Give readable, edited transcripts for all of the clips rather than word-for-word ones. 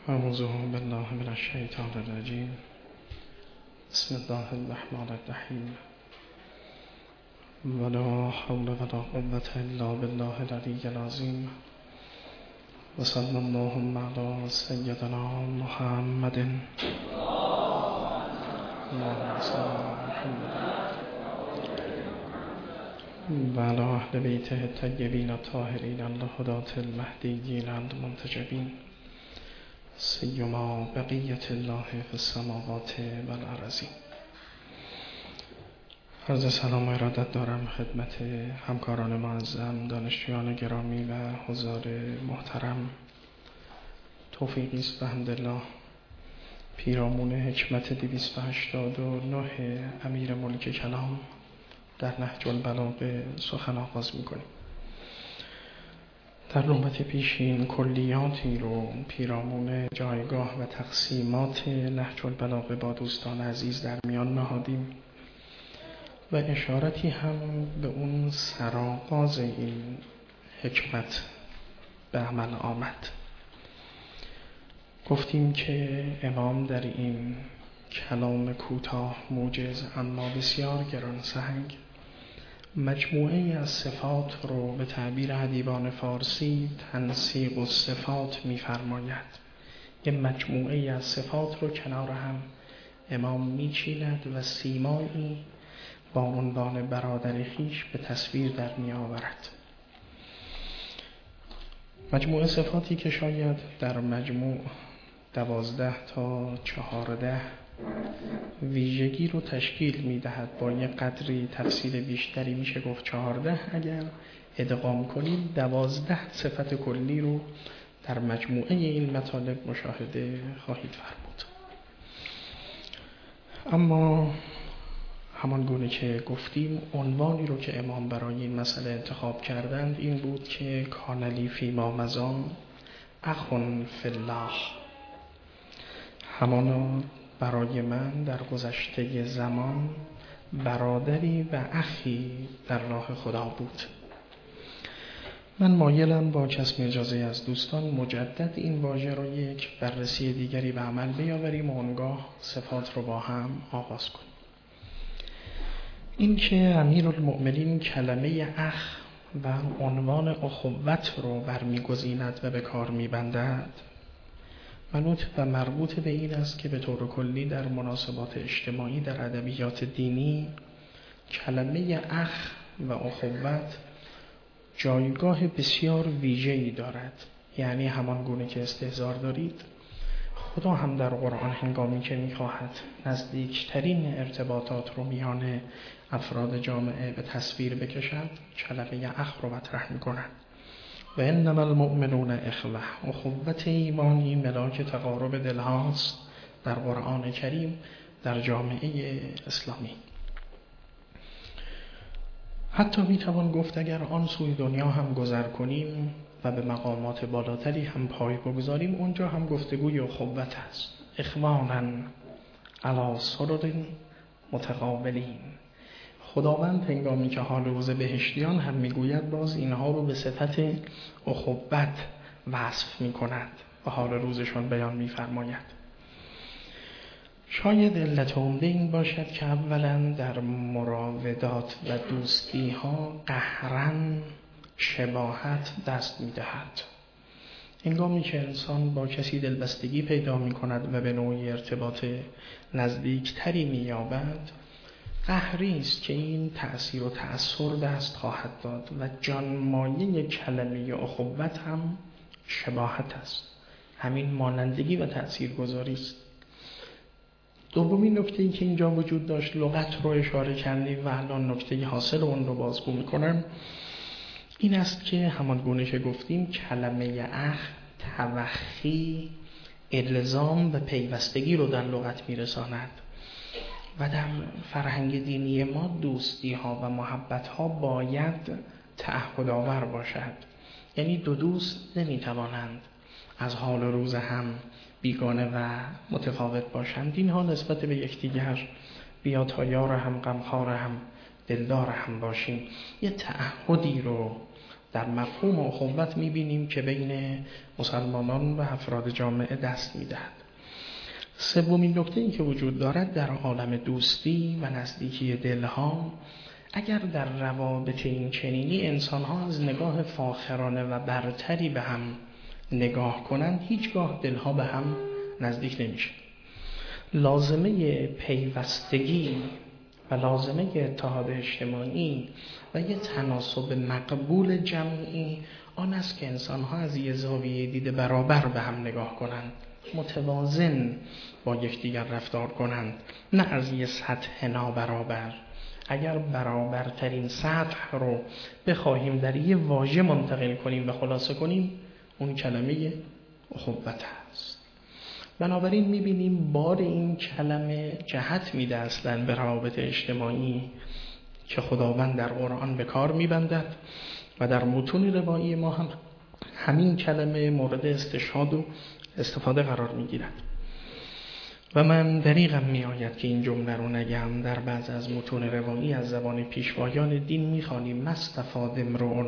أعوذ بالله من الشیطان الرجیم. بسم الله الرحمن الرحیم. ولا حول ولا قوة الا بالله العلی العظیم. و صلی اللهم علی سیدنا محمد اللهم صل علی محمد و علی اهل بیته الطیبین الطاهرین الهداة المهدیین المنتجبین سیما بقیت الله فی السماوات و الارضین. عرض سلام و ارادت دارم خدمت همکاران معظم، دانشجویان گرامی و حضار محترم. توفیقی است بحمدالله پیرامون حکمت 289 امیر ملک کلام در نهج البلاغه سخن آغاز می‌کنیم. در نوبت پیشین کلیاتی رو پیرامون جایگاه و تقسیمات نهج البلاغه با دوستان عزیز در میان نهادیم و اشارتی هم به اون سرآغاز این حکمت به عمل آمد. گفتیم که امام در این کلام کوتاه موجز اما بسیار گرانسنگ مجموعه از صفات رو به تعبیر ادیبان فارسی تنسیق الصفات می‌فرماید. یه مجموعه از صفات رو کنار هم امام می‌چیند و سیمایی با عنوان برادر خویش به تصویر در می‌آورد. مجموعه صفاتی که شاید در مجموع 12 تا 14 ویژگی رو تشکیل می‌دهد. با یه قدری تفصیل بیشتری میشه گفت 14 اگر ادغام کنیم 12 صفت کلی رو در مجموعه این مطالب مشاهده خواهید فرمود. اما همان گونه که گفتیم عنوانی رو که امام برای این مسئله انتخاب کردند این بود که کان لی فیما مضی اخ فی الله، همانا برای من در گذشته زمان برادری و اخی در راه خدا بود. من مایلم با کسب اجازه از دوستان مجدد این واژه را یک بررسی دیگری به عمل بیاوریم و آنگاه صفات رو با هم آغاز کنیم. این که امیرالمؤمنین کلمه اخ و عنوان اخوت رو برمیگزیند و به کار میبندد منوط و مربوط به این است که به طور کلی در مناسبات اجتماعی در ادبیات دینی کلمه اخ و اخوت جایگاه بسیار ویژه‌ای دارد. یعنی همان گونه که استحضار دارید خدا هم در قرآن هنگامی که می‌خواهد نزدیکترین ارتباطات رو میان افراد جامعه به تصویر بکشد کلمه اخ رو مطرح می‌کند. و انما المؤمنون اخوه، اخوت ایمانی ملاک تقارب دلهاست در قرآن کریم در جامعه اسلامی. حتی میتوان گفت اگر آن سوی دنیا هم گذر کنیم و به مقامات بالاتری هم پای بگذاریم اونجا هم گفتگوی اخوت است. اخوانا علی سرر متقابلین. خداوند هنگامی که حال روز بهشتیان هم میگوید باز اینها رو به صفت اخوت وصف میکند و حال روزشان بیان میفرماید. شاید علت عمده این باشد که اولا در مراودات و دوستی ها قهرن شباهت دست میدهد. هنگامی که انسان با کسی دلبستگی پیدا میکند و به نوعی ارتباط نزدیکتری مییابد قهری است که این تأثیر و تأثر دست خواهد داد و جانمایه کلمه اخوت هم شباهت است. همین مانندگی و تأثیرگذاری است. دومین نکته‌ای که اینجا وجود داشت لغت رو اشاره کردیم و الان نکته حاصل اون رو بازگو میکنم. این است که همان گونه که گفتیم کلمه اخ توخی الزام و پیوستگی رو در لغت میرساند و در فرهنگ دینی ما دوستی ها و محبت ها باید تعهدآور باشد. یعنی دو دوست نمیتوانند از حال روز هم بیگانه و متفاوت باشند. اینها نسبت به یکدیگر بیا تا یار هم غمخوار هم دلدار هم باشیم. یه تعهدی رو در مفهوم اخوت می‌بینیم که بین مسلمانان و افراد جامعه دست می‌دهد. سومین نکته‌ای که وجود دارد در عالم دوستی و نزدیکی دلها، اگر در روابط این چنینی انسان‌ها از نگاه فاخرانه و برتری به هم نگاه کنند، هیچگاه دلها به هم نزدیک نمیشه. لازمه پیوستگی و لازمه اتحاد اجتماعی و یه تناسب مقبول جمعی آن است که انسان‌ها از یه زاویه دید برابر به هم نگاه کنند، متوازن با یکدیگر رفتار کنند، نه از یه سطح نابرابر. اگر برابرترین سطح رو بخواهیم در یه واژه منتقل کنیم و خلاصه کنیم، اون کلمه اخوت است. بنابراین می‌بینیم بار این کلمه جهت میده اصلاً به روابط اجتماعی که خداوند در قرآن به کار می‌بندد و در متون روایی ما هم همین کلمه مورد استشهاد و استفاده قرار می‌گیرد. و من دریغم می‌آید که این جمله رو نگم. در بعض از متون روایی از زبان پیشوایان دین می‌خوانیم مستفاد امرؤ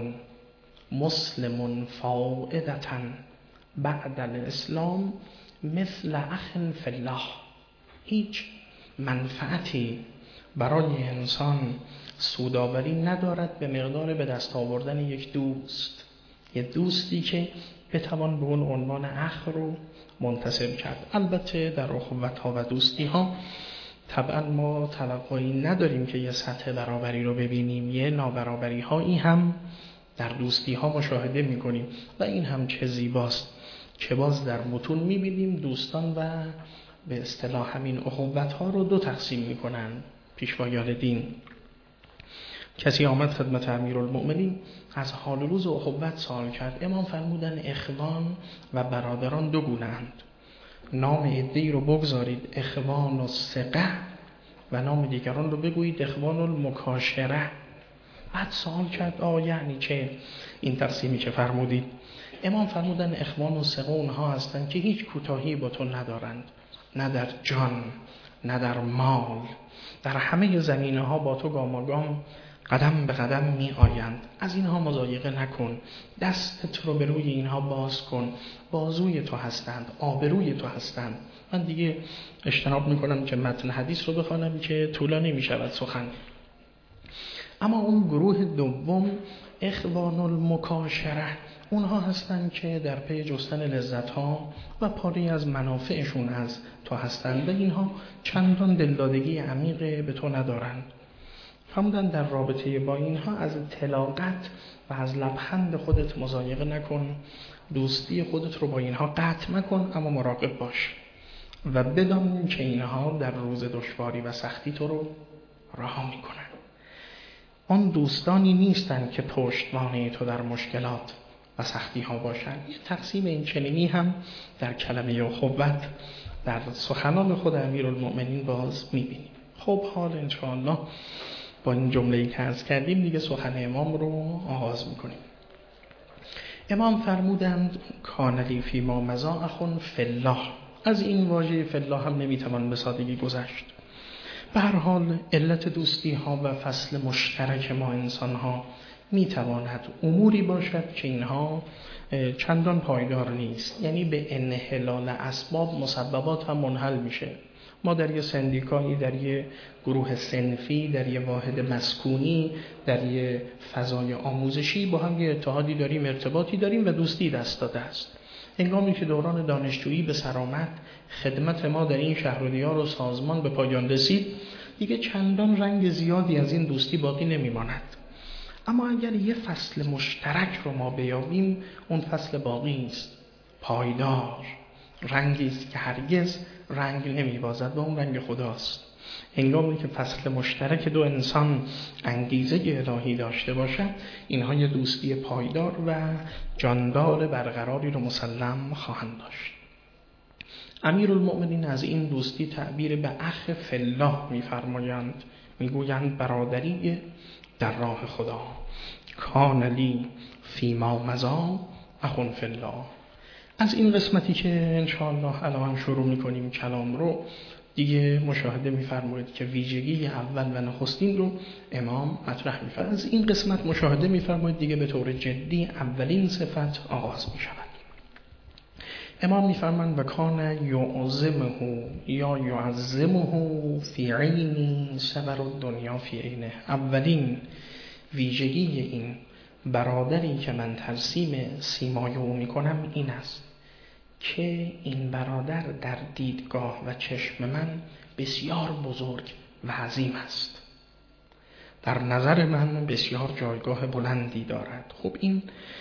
مسلم فائدةً بعد الاسلام مثل اخ فی الله. هیچ منفعتی برای انسان سودآوری ندارد به مقدار به دست آوردن یک دوست، یک دوستی که بتوان به اون عنوان اخ رو منتسب کرد. البته در اخوت‌ها و دوستی‌ها طبعا ما توقعی نداریم که یه سطح برابری رو ببینیم، یه نابرابری‌هایی هم در دوستی‌ها مشاهده می‌کنیم و این هم چه زیباست که باز در متون می‌بینیم دوستان و به اصطلاح همین اخوت‌ها رو دو تقسیم می‌کنن پیشوایان دین. کسی آمد خدمت امیرالمؤمنین از حال و روز اخوت سوال کرد. امام فرمودن اخوان و برادران دو گونه‌اند. نام عده‌ای رو بگذارید اخوان الثقه و نام دیگران رو بگویید اخوان المکاشره. بعد سوال کرد یعنی چه این تقسیمی که فرمودید؟ امام فرمودن اخوان الثقه اونها هستند که هیچ کوتاهی با تو ندارند، نه در جان نه در مال، در همه زمینه‌ها با تو گاماگام قدم به قدم می آیند. از اینها مضایقه نکن، دستت رو به روی اینها باز کن، بازوی تو هستند، آبروی تو هستند. من دیگه اجتناب میکنم که متن حدیث رو بخوانم که طولانی می شود سخن. اما اون گروه دوم اخوان المکاشره، اونها هستند که در پی جستن لذت‌ها و پاری از منافعشون از تو هستند و اینها چندان دلدادگی عمیق به تو ندارند. فرمودن در رابطه با اینها از طلاقت و از لبخند خودت مضایقه نکن، دوستی خودت رو با اینها قطع مکن، اما مراقب باش و بدان که اینها در روز دشواری و سختی تو رو رها میکنن. آن دوستانی نیستن که پشتوانه تو در مشکلات و سختی ها باشن. یه تقسیم این چنینی هم در کلمه اخوت در سخنان خود امیرالمؤمنین باز میبینیم. خب حال انشاءالله با این جمله‌ای که عرض کردیم دیگه سخن امام رو آغاز میکنیم. امام فرمودند کان لی فیما مضی اخ فی الله. از این واژه فی الله هم نمیتوان به سادگی گذشت. به هر حال علت دوستی ها و فصل مشترک ما انسان ها میتواند اموری باشد که اینها چندان پایدار نیست، یعنی به انحلال اسباب مسببات هم منحل میشه. ما در یه سندیکایی، در یه گروه صنفی، در یه واحد مسکونی، در یه فضای آموزشی با هم یه اتحادی داریم، ارتباطی داریم و دوستی دست داده است. هنگامی که دوران دانشجویی به سر آمد، خدمت ما در این شهر و دیار و سازمان به پایان رسید، دیگه چندان رنگ زیادی از این دوستی باقی نمیماند. اما اگر یه فصل مشترک رو ما بیابیم، اون فصل باقی است، پایدار، رنگی است که هرگز رنگ نمیبازد و اون رنگ خداست. هنگامی که فصل مشترک دو انسان انگیزه الهی داشته باشد، اینها یه دوستی پایدار و جاندار برقراری رو مسلم خواهند داشت. امیرالمؤمنین از این دوستی تعبیر به اخ فی الله می‌فرمایند، میگویند برادری در راه خدا. کان لی فیما مضی اخ فی الله. از این قسمتی که انشاءالله الان شروع میکنیم کلام رو، دیگه مشاهده می‌فرمایید که ویژگی اول و نخستین رو امام مطرح می‌فرماید. از این قسمت مشاهده می‌فرمایید دیگه به طور جدی اولین صفت آغاز می‌شود. امام می‌فرمایند و کان یعظمه یا یعظمه فی عینی صبر الدنیا فی عینه. اولین ویژگی این برادری که من ترسیم سیمای او می‌کنم این است که این برادر در دیدگاه و چشم من بسیار بزرگ و عظیم است، در نظر من بسیار جایگاه بلندی دارد. خب این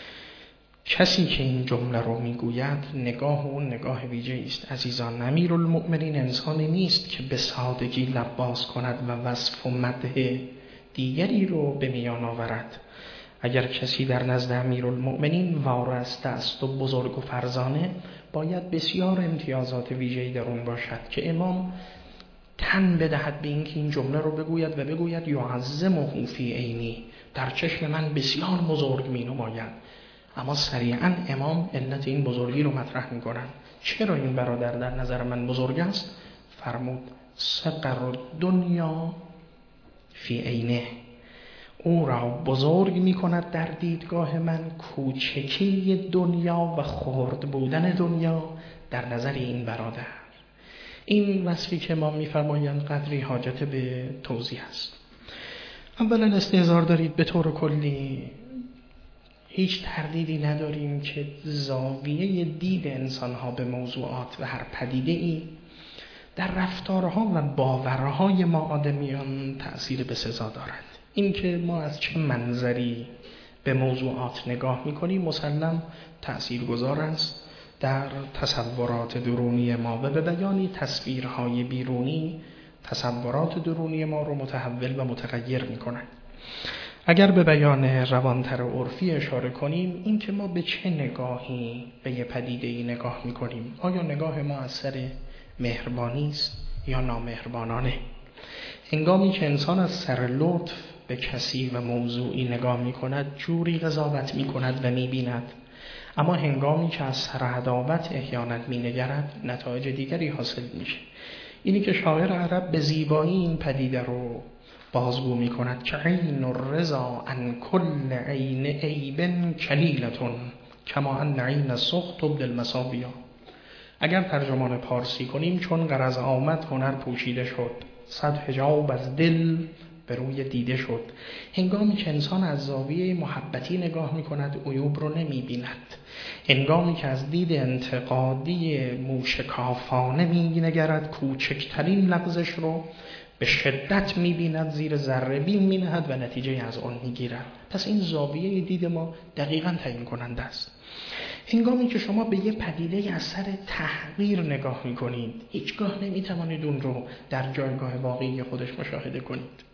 کسی که این جمله رو میگوید نگاه اون نگاه ویژه‌ای است. عزیزان، امیرالمؤمنین انسانی نیست که به سادگی لب باز کند و وصف و مدح دیگری رو به میان آورد. اگر کسی در نزد امیرالمؤمنین وارسته است و بزرگ و فرزانه، باید بسیار امتیازات ویژه‌ای در اون باشد که امام تن بدهد به اینکه این جمله رو بگوید و بگوید یعظمه فی عینی، در چشم من بسیار بزرگ می نماید. اما سریعا امام علت این بزرگی رو مطرح می کنند. چرا این برادر در نظر من بزرگ است؟ فرمود صغر الدنیا فی عینه، او را بزرگ می کند در دیدگاه من کوچکی دنیا و خرد بودن دنیا در نظر این برادر. این وصفی که ما می فرمایند قدری حاجت به توضیح است. اولا استحضار دارید به طور کلی هیچ تردیدی نداریم که زاویه دید انسانها به موضوعات و هر پدیده‌ای در رفتارها و باورهای ما آدمیان تأثیر بسزا دارد. این که ما از چه منظری به موضوعات نگاه میکنیم مسلم تأثیرگذار است در تصورات درونی ما و به بیانی تصویرهای بیرونی تصورات درونی ما رو متحول و متغیر میکنند. اگر به بیان روانتر عرفی اشاره کنیم، این که ما به چه نگاهی به یه پدیده‌ای نگاه میکنیم، آیا نگاه ما از سر مهربانی است یا نامهربانانه؟ هنگامی که انسان از سر لطف به کسی و موضوعی نگاه می کند جوری قضاوت می کند و می بیند، اما هنگامی که از سر عداوت احیانت می نگرد نتایج دیگری حاصل میشه. اینی که شاعر عرب به زیبایی این پدیده رو بازگو می کند که عین الرضا عن کل عین عیب کلیلتون کما ان عین السخط تبدی المصابیح. اگر ترجمان پارسی کنیم، چون غرض آمد هنر پوشیده شد، صد حجاب از دل به روی دیده شد. هنگامی که انسان از زاویه محبتی نگاه می کند عیوب رو نمی بیند. هنگامی که از دید انتقادی موشکافانه می نگرد کوچکترین لغزش رو به شدت می بیند، زیر ذره بین می نهد و نتیجه از آن می گیرد. پس این زاویه دید ما دقیقاً تعیین کننده است. هنگامی که شما به یه پدیده از سر تحقیر نگاه می کنید، هیچگاه نمی توانید اون رو در جایگاه واقعی خودش مشاهده کنید.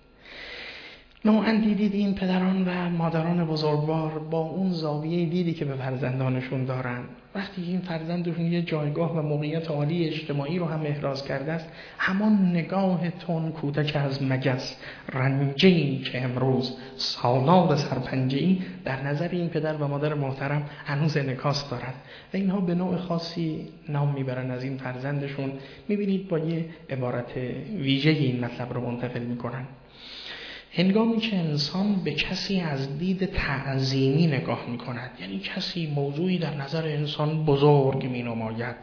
نوعاً دیدید این پدران و مادران بزرگوار با اون زاویه دیدی که به فرزندانشون دارن، وقتی این فرزندشون یه جایگاه و موقعیت عالی اجتماعی رو هم احراز کرده است، همان نگاه تون کودک از مگس رنجه‌ای که امروز سالار سرپنجه‌ای در نظر این پدر و مادر محترم هنوز انعکاس دارد و اینها به نوع خاصی نام میبرن از این فرزندشون. میبینید با یه عبارت ویژه‌ای این مطلب رو منتقل میکنن. هنگامی که انسان به کسی از دید تعظیمی نگاه می کند، یعنی کسی موضوعی در نظر انسان بزرگ می نماید،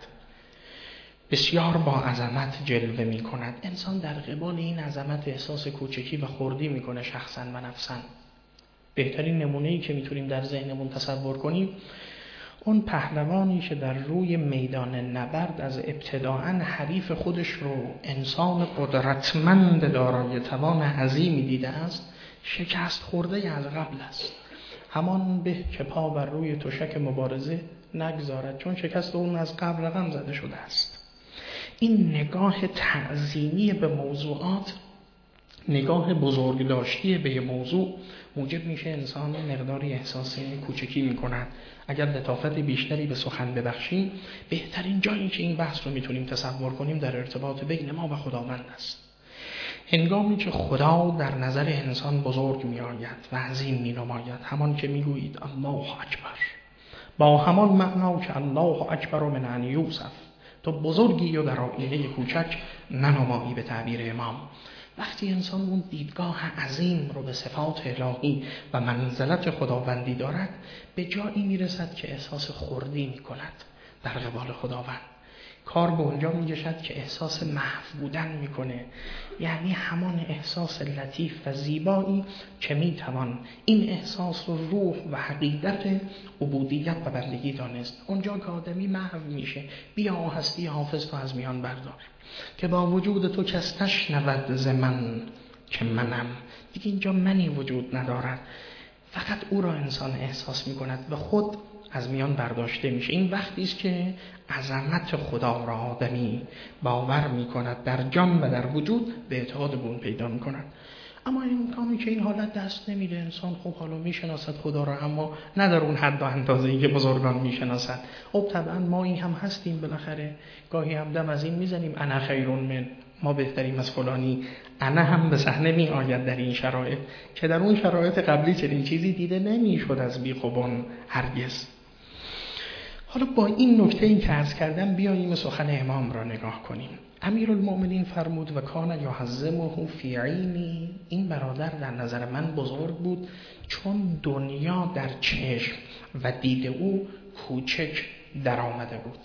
بسیار با عظمت جلوه می کند، انسان در قبال این عظمت احساس کوچکی و خردی می کنه شخصا و نفسا. بهترین نمونه‌ای که میتونیم در ذهنمون تصور کنیم اون پهلوانی که در روی میدان نبرد از ابتداءً حریف خودش رو انسان قدرتمند دارای توان عظیمی دیده است، شکست خورده از قبل است. همان به که پا بر روی تشک مبارزه نگذارد، چون شکست اون از قبل رقم زده شده است. این نگاه تعظیمی به موضوعات، نگاه بزرگ داشتی به یه موضوع موجب میشه انسان مقداری احساس کوچکی میکند. اگر لطافت بیشتری به سخن ببخشیم، بهترین جایی که این بحث رو میتونیم تصور کنیم در ارتباط بین ما و خداوند است. هنگامی که خدا در نظر انسان بزرگ میآید و عظیم مینماید، همان که میگویید الله اکبر، با همان معنا که الله اکبر من ان یوسف تو بزرگی و در آینه کوچک ننمایی به تعبیر امام. وقتی انسان اون دیدگاه عظیم رو به صفات الهی و منزلت خداوندی دارد، به جایی میرسد که احساس خردی میکند در قبال خداوند. کار به اونجا میکشد که احساس محو بودن میکنه، یعنی همان احساس لطیف و زیبایی که میتوان این احساس رو روح و حقیقت عبودیت و بندگی دانست. اونجا که آدمی محو میشه، بیا هستی حافظ تو از میان بردار، که با وجود تو کس نشنود ز من که منم. دیگه اینجا منی وجود ندارد، فقط او را انسان احساس میکند و خود از میان برداشته میشه. این وقتی است که عظمت خدا را آدمی باور میکند، در جان و در وجود به اعتقاد به اون پیدا میکند. اما این کامی که این حالت دست نمیده، انسان خب حالا میشناسد خدا را، اما نه در اون حد و اندازه‌ای که بزرگان میشناسد. خب طبعا ما این هم هستیم، بالاخره گاهی هم دم از این میزنیم انا خیرون من، ما بهتریم از فلانی. انا هم به صحنه می آید در این شرایط که در اون شرایط قبلی چنین چیزی دیده نمیشد از بیخوبان هرگز. حالا با این نکته‌ای که عرض کردم بیاییم سخن امام را نگاه کنیم. امیرالمؤمنین فرمود و کان یعظمه فی عینی، این برادر در نظر من بزرگ بود چون دنیا در چشم و دید او کوچک در آمده بود.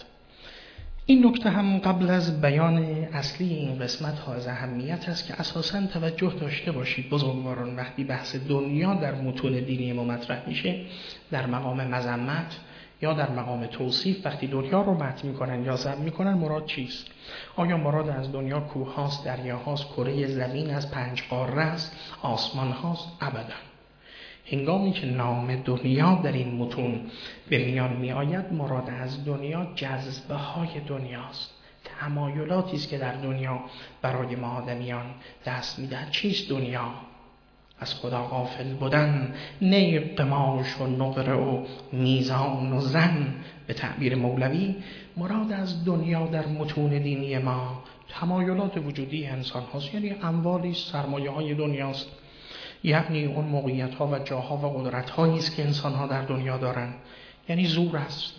این نکته هم قبل از بیان اصلی این قسمت ها از اهمیت است که اساساً توجه داشته باشید بزرگواران، وقتی بحث دنیا در متون دینی ما مطرح میشه، در مقام مذمت یا در مقام توصیف، وقتی دنیا رو متن میکنن یا ذم میکنن، مراد چیست؟ آیا مراد از دنیا کوه هاست، دریا هاست، کره زمین از 5 قاره است، آسمان هاست؟ ابدا. هنگامی که نام دنیا در این متون به میان می آید، مراد از دنیا جذبه های دنیاست، تمایلاتی است که در دنیا برای ما آدمیان دست می دهد. چیست دنیا؟ از خدا غافل بودن، نی قماش و نقره و میزان و زن. به تعبیر مولوی مراد از دنیا در متون دینی ما تمایلات وجودی انسان هاست، یعنی اموالی، سرمایه های دنیاست، یعنی اون موقعیت ها و جاها و قدرت هایی است که انسان ها در دنیا دارند، یعنی زور است،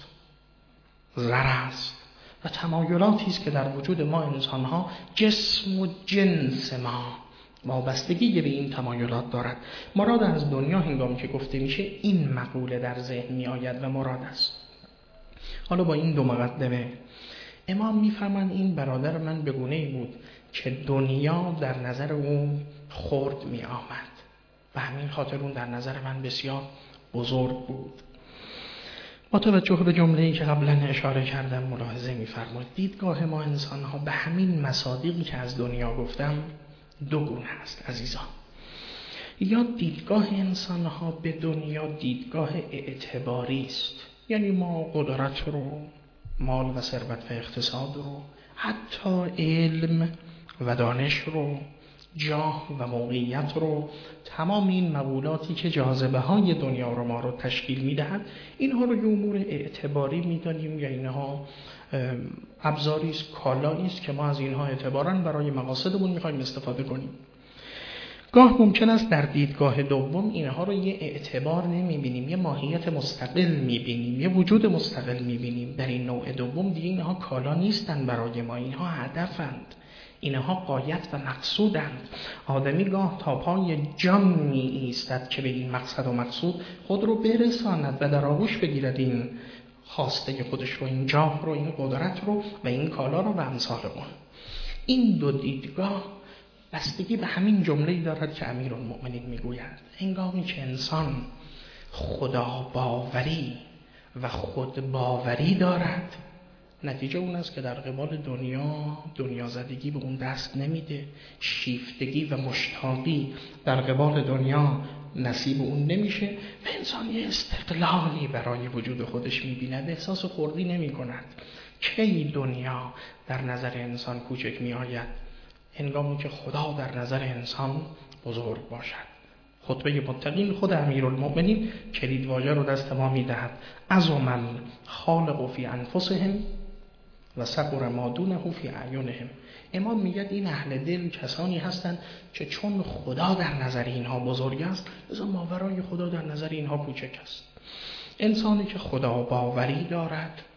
زر است و تمایلاتی است که در وجود ما انسان ها، جسم و جنس ما وابستگی به این تمایلات دارد. مراد از دنیا هنگامی که گفته میشه این مقوله در ذهن می آید و مراد است. حالا با این دو مقدمه امام میفرمایند این برادر من به گونه‌ای بود که دنیا در نظر او خرد می آمد و همین خاطر اون در نظر من بسیار بزرگ بود. با توجه به جمله‌ای که قبلا اشاره کردم ملاحظه می‌فرمایید دیدگاه ما انسان‌ها به همین مصادیقی که از دنیا گفتم دو گونه است عزیزان. یا دیدگاه انسان‌ها به دنیا دیدگاه اعتباری است، یعنی ما قدرت رو، مال و ثروت و اقتصاد رو، حتی علم و دانش رو، جاه و موقعیت رو، تمام این مقولاتی که جاذبه های دنیا رو ما رو تشکیل میدهد، اینها رو یه امور اعتباری میدانیم یا اینها ابزاری است، کالایی است که ما از اینها اعتباراً برای مقاصدمون میخوایم استفاده کنیم. گاه ممکن است در دیدگاه دوم اینها رو یه اعتبار نمیبینیم، یه ماهیت مستقل میبینیم، یه وجود مستقل میبینیم. در این نوع دوم دیگه اینها کالا نیستن برای ما، اینها هدفند، اینها غایت و مقصودند. آدمی گاه تا پای جان می ایستد که به این مقصد و مقصود خود رو برساند و در آغوش بگیرد این خواسته خودش رو، این جاه رو، این قدرت رو و این کالا رو و امثال اون. این دو دیدگاه بستگی به همین جمله‌ای دارد که امیرالمؤمنین میگوید هنگامی که انسان خدا باوری و خود باوری دارد، نتیجه اون است که در قبال دنیا زدگی به اون دست نمیده، شیفتگی و مشتاقی در قبال دنیا نصیب اون نمیشه و انسان یه استقلالی برای وجود خودش میبیند، احساس خردی نمی کند. کی دنیا در نظر انسان کوچک می آید؟ هنگامی که خدا در نظر انسان بزرگ باشد. خطبه متقین خود امیرالمؤمنین کلیدواژه رو دست ما میدهد: عظم الخالق فی انفسهم و صغر ما دونه فی اعینهم. امام میگه این اهل دل کسانی هستند که چون خدا در نظر اینها بزرگ است، لذا ماورای خدا در نظر اینها کوچک است. انسانی که خدا باوری دارد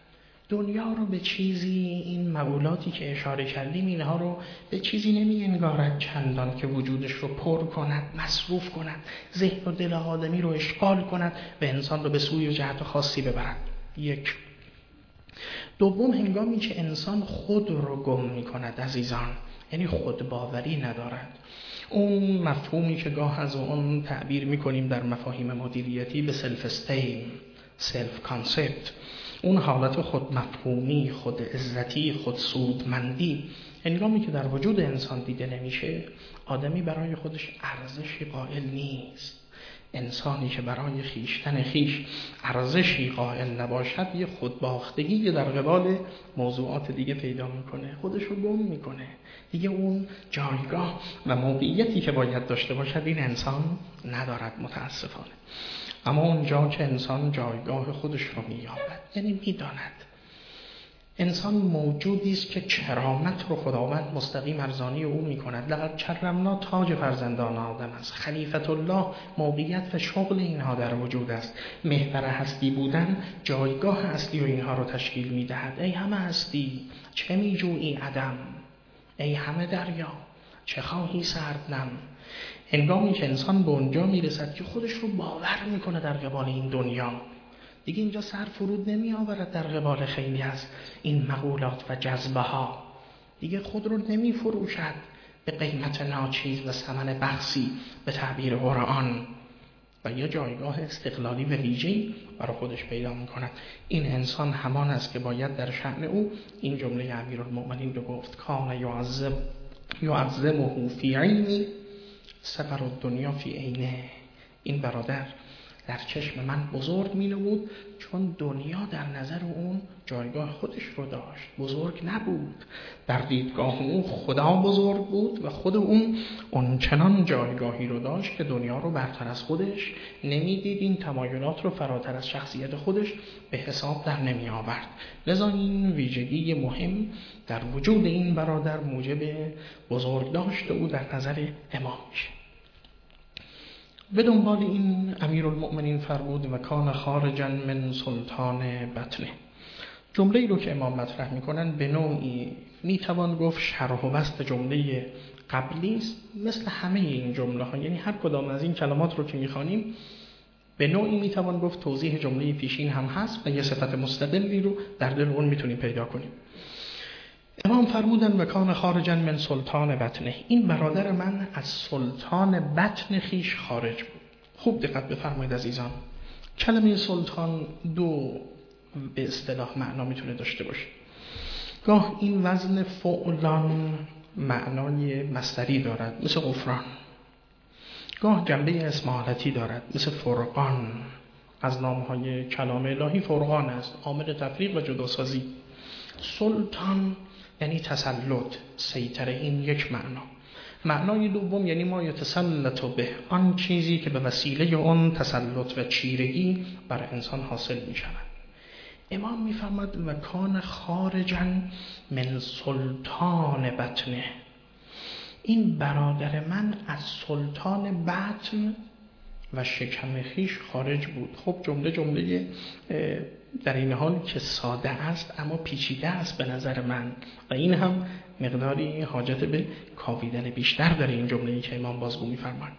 دنیا رو به چیزی، این مقولاتی که اشاره کردیم اینها رو به چیزی نمی انگارد چندان که وجودش رو پر کند، مصروف کند، ذهن و دل آدمی رو اشغال کند و انسان رو به سوی و جهت خاصی ببرد. یک. دوم، هنگامی که انسان خود رو گم می کند عزیزان، یعنی خود باوری ندارد. اون مفهومی که گاه از اون تعبیر می کنیم در مفاهیم مدیریتی به سلف استیم، سلف کانسپت، اون حالت خود مفهومی، خود عزتی، خود سودمندی، هنگامی که در وجود انسان دیده نمیشه، آدمی برای خودش ارزشی قائل نیست. انسانی که برای خیشتن خیش ارزشی قائل نباشد، یه خودباختگی در قبال موضوعات دیگه پیدا میکنه، خودش رو گم میکنه. دیگه اون جایگاه و موقعیتی که باید داشته باشد این انسان ندارد متاسفانه. اما اونجا که انسان جایگاه خودش رو مییابد، یعنی میداند انسان موجودی است که کرامت رو خداوند مستقیم ارزانی او میکند. لقد کرمنا تاج فرزندان آدم است. خلیفت الله موقعیت و شغل اینها در وجود است. محور هستی بودن جایگاه اصلی و اینها رو تشکیل میدهد. ای همه هستی چه میجویی عدم، ای همه دریا چه خواهی سردنم. هنگامی که انسان به اونجا میرسد که خودش رو باور میکنه در قبال این دنیا، دیگه اینجا سر فرود نمی آورد در قبال خیلی از این مقولات و جذبه ها. دیگه خود رو نمی فروشد به قیمت ناچیز و ثمن بخسی به تعبیر قرآن و یه جایگاه استقلالی و ویژه‌ای برای خودش پیدا می کند. این انسان همان است که باید در شأن او این جمله امیرالمؤمنین رو گفت: کان یعظمه فی عینی سفر الدنیا فی عینه. این برادر در چشم من بزرگ می نمود چون دنیا در نظر اون جایگاه خودش رو داشت، بزرگ نبود. در دیدگاه اون خدا بزرگ بود و خود اون چنان جایگاهی رو داشت که دنیا رو برتر از خودش نمیدید، این تمایلات رو فراتر از شخصیت خودش به حساب در نمی آورد. لذا این ویژگی مهم در وجود این برادر موجب بزرگ داشت او در نظر امام میشه. به دنبال این امیرالمؤمنین فرمود: و کان خارجا من سلطان بطنه. جمله‌ای رو که امام مطرح میکنن به نوعی میتوان گفت شرح و بسط جمله قبلی است، مثل همه این جمله ها. یعنی هر کدام از این کلمات رو که میخوانیم به نوعی میتوان گفت توضیح جمله پیشین هم هست و یه صفت مستدلی رو در دل اون میتونیم پیدا کنیم. امام فرمودن: و کان خارجا من سلطان بطنه. این برادر من از سلطان بطن خیش خارج بود. خوب دقت بفرمایید عزیزان، کلمه سلطان دو به اصطلاح معنا میتونه داشته باشه. گاه این وزن فعلان معنای مصدری دارد مثل غفران، گاه جنبه اسم حالتی دارد مثل فرقان. از نامهای کلام الهی فرقان است، عامل تفریق و جداسازی. سلطان یعنی تسلط، سیطره. این یک معنا. معنای دوم یعنی ما یتسلط به، آن چیزی که به وسیله اون تسلط و چیرگی بر انسان حاصل می شود. امام می فرماد: و کان خارجا من سلطان بطنه. این برادر من از سلطان بطن و شکم خیش خارج بود. خب جمله در این حال که ساده است اما پیچیده است به نظر من و این هم مقداری حاجت به کاویدن بیشتر داره این جمله‌ای که امام بازگو می‌فرمایند.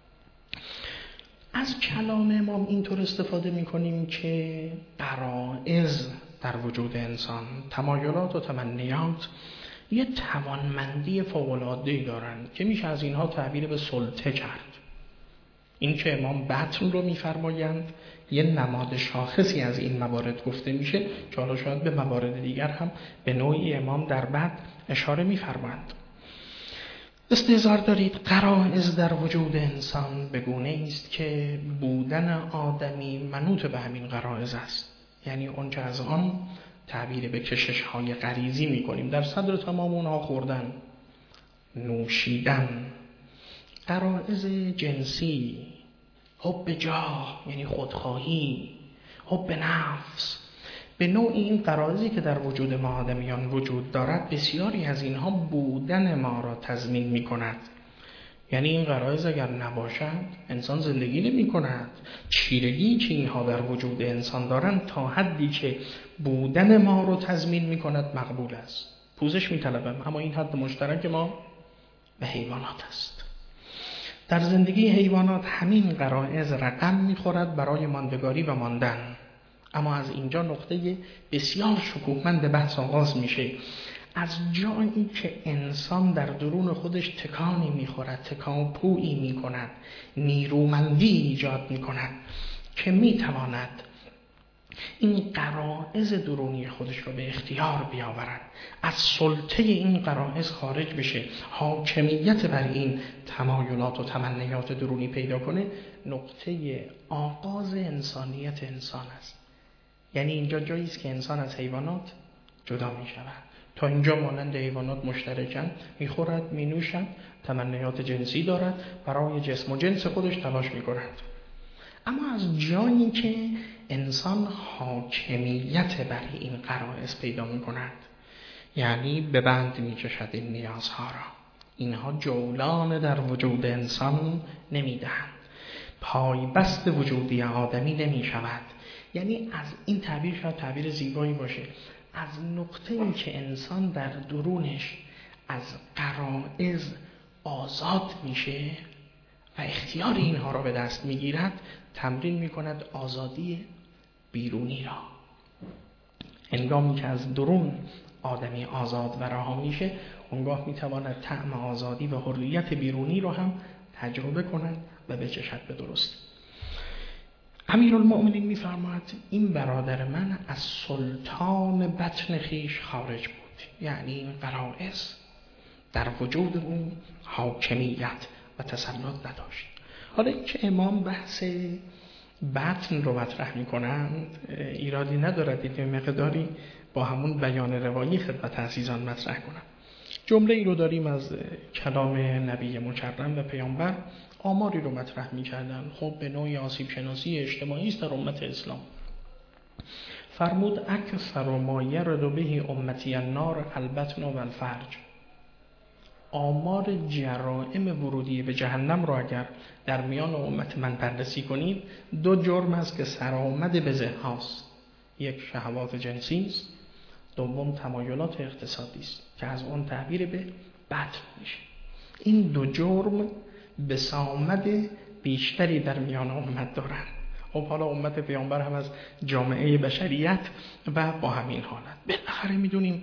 از کلام امام اینطور استفاده می‌کنیم که غرایز در وجود انسان، تمایلات و تمنیات یه توانمندی فوق‌العاده‌ای دارند که میشه از اینها تعبیر به سلطه کرد. این که امام بطن رو می‌فرمایند یه نماد شاخصی از این موارد گفته میشه که حالا شاید به موارد دیگر هم به نوعی امام در بعد اشاره می‌فرمایند. استحضار دارید غرایز در وجود انسان به گونه است که بودن آدمی منوط به همین غرایز است. یعنی اونجا از آن تعبیر به کشش‌های غریزی می‌کنیم. در صدر تمام اونها خوردن، نوشیدن، غرایز جنسی، حب جاه یعنی خودخواهی، حب نفس. به نوعی این غرایزی که در وجود ما آدمیان وجود دارد، بسیاری از اینها بودن ما را تضمین می کند. یعنی این غرایز اگر نباشد انسان زندگی نمی کند. چیرگی که اینها در وجود انسان دارند تا حدی که بودن ما رو تضمین می کند مقبول است. پوزش می طلبم، اما این حد مشترک ما به حیوانات است. در زندگی حیوانات همین غرایز رقم می خورد برای ماندگاری و ماندن. اما از اینجا نقطه بسیار شکوهمند بحث آغاز میشه. از جایی که انسان در درون خودش تکانی میخورد، تکانپویی میکند، نیرومندی ایجاد میکند که میتواند این غرایز درونی خودش رو به اختیار بیاورد، از سلطه این غرایز خارج بشه، حاکمیت بر این تمایلات و تمنیات درونی پیدا کنه، نقطه آغاز انسانیت انسان است. یعنی اینجا جایی است که انسان از حیوانات جدا می شود. تا اینجا مانند حیوانات مشترکن، میخورد، مینوشد، تمنیات جنسی دارد، برای جسم و جنس خودش تلاش می کند. اما از جایی که انسان حاکمیت بر این غرایز پیدا می کند، یعنی به بند می کشد این نیازها را، اینها جولان در وجود انسان نمی دهند، پایبست وجودی آدمی نمی شود. یعنی از این تعبیر شاید تعبیر زیبایی باشه، از نقطه ای که انسان در درونش از غرایز آزاد میشه و اختیار اینها را به دست میگیرد، تمرین میکند آزادی بیرونی را. هنگامی که از درون آدمی آزاد و رها میشه، اونگاه میتواند طعم آزادی و حریت بیرونی را هم تجربه کند و بچشد به درست. امیرالمؤمنین می‌فرماید این برادر من از سلطان بطن خیش خارج بود، یعنی این غرایز در وجود اون حاکمیت و تسلط نداشت. حالا این که امام بحث بطن رو مطرح می‌کنند ایرادی ندارد، این مقداری با همون بیان روایی خدمت عزیزان مطرح کنم. جمله ای رو داریم از کلام نبی مکرم و پیامبر، آماری رو مطرح می‌کردن. خب به نوعی آسیب شناسی اجتماعی است در امت اسلام. فرمود اکثر ما یرد به امتی النار البطن و الفرج. آمار جرائم ورودی به جهنم را اگر در میان امت من بررسی کنید، 2 جرم است که سرآمد به ذهن هاست. یک شهوات جنسی است، دوم تمایلات اقتصادی است که از اون تعبیر به بطن میشه. این 2 جرم بسامد بیشتری در میان امت دارند. خب حالا امت پیامبر هم از جامعه بشریت و با همین حالت. بالاخره میدونیم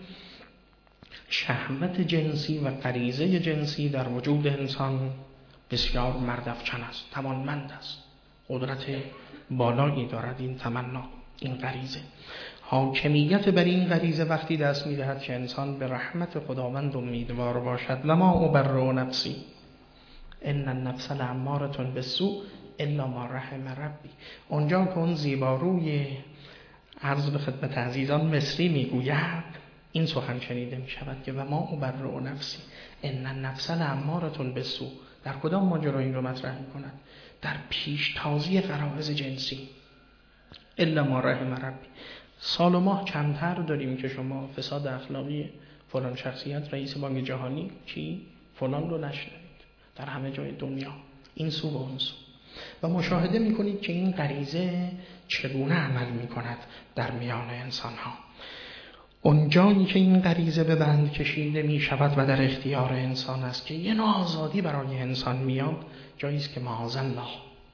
شهوت جنسی و غریزه جنسی در وجود انسان بسیار مردافکن است، توانمند است، قدرت بالایی دارد این تمنا، این غریزه. حاکمیت بر این غریزه وقتی دست می‌دهد که انسان به رحمت خداوند امیدوار باشد. و ما ابرئ نفسی ان النفس لاماره بالسوء الا ما رحم ربی. اونجا که اون زیباروی عرض به خدمت عزیزان مصری میگوید، این سخن شنیده می شود که و ما ابرئ نفسی ان النفس لاماره بالسوء. در کدام ماجرا این رو مطرح می کند؟ در پیشتازی غرایز جنسی. الا ما رحم ربی. سال و ماه کمتر داریم که شما فساد اخلاقی فلان شخصیت رئیس بانک جهانی کی فلان رو نشنوید. در همه جای دنیا این سو و اون سو. و مشاهده می کنید که این غریزه چگونه عمل می کند در میان انسان ها. اونجایی که این غریزه به بند کشیده می شود و در اختیار انسان است که یه نوع آزادی برای انسان میاد، جایی است که معاذالله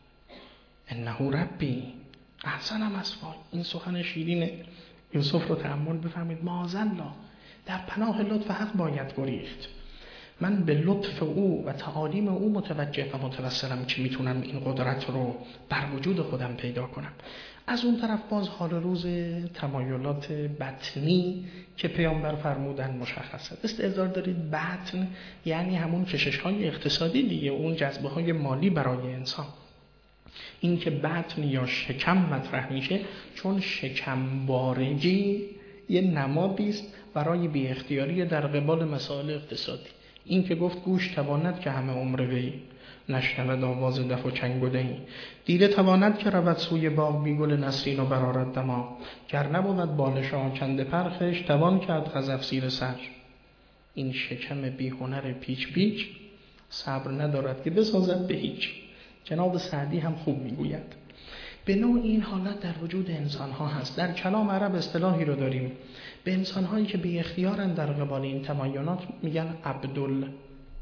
انه ربی احسن مثوای. این سخن شیرین یوسف رو تأمل بفهمید. معاذالله، در پناه لطف حق باید گریخت. من به لطف او و تعالیم او متوجه و متوسلم که میتونم این قدرت رو بر وجود خودم پیدا کنم. از اون طرف باز حال روز تمایلات بطنی که پیامبر فرمودن مشخصه. استعداد دارید بطن یعنی همون کشش‌های اقتصادی دیگه، اون جذبه‌های مالی برای انسان. این که بطن یا شکم مطرح میشه چون شکم بارگی یه نمادی است برای بی اختیاری در قبال مسائل اقتصادی. این که گفت گوش تواند که همه عمر وی نشنود آواز دف و چنگ و دهی، دیده تواند که رود سوی باغ بی گل نسرین و برآرد دماغ، گر نبود بالش آکنده پرخش توان کرد خزف زیر سر. این شکم بی هنر پیچ پیچ صبر ندارد که بسازد به هیچ. جناب سعدی هم خوب میگوید به نوع این حالت در وجود انسان‌ها هست. در کلام عرب اصطلاحی رو داریم به انسان‌هایی که بی اختیارن در قبال این تمایلات میگن عبدالبد.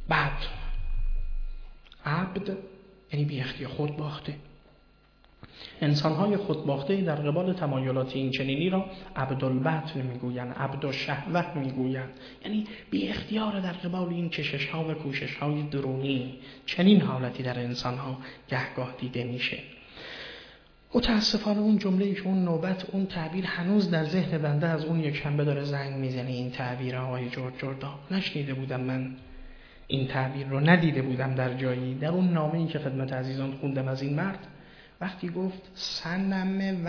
عبد یعنی بی اختیار، خود باخته. انسان‌های خودباخته در قبال تمایلات این چنینی را عبدالبد میگویند، عبدالشهوه میگویند، یعنی بی اختیار در قبال این کشش‌ها و کوشش‌های درونی. چنین حالتی در انسان‌ها گهگاه دیده میشه. متاسفانه اون جمله‌ای که اون نوبت، اون تعبیر هنوز در ذهن بنده از اون یک شنبه داره زنگ میزنه. این تعبیر آقای جورج جردان نشنیده بودم، من این تعبیر رو ندیده بودم در جایی. در اون نامه‌ای که خدمت عزیزان خوندم از این مرد، وقتی گفت صنم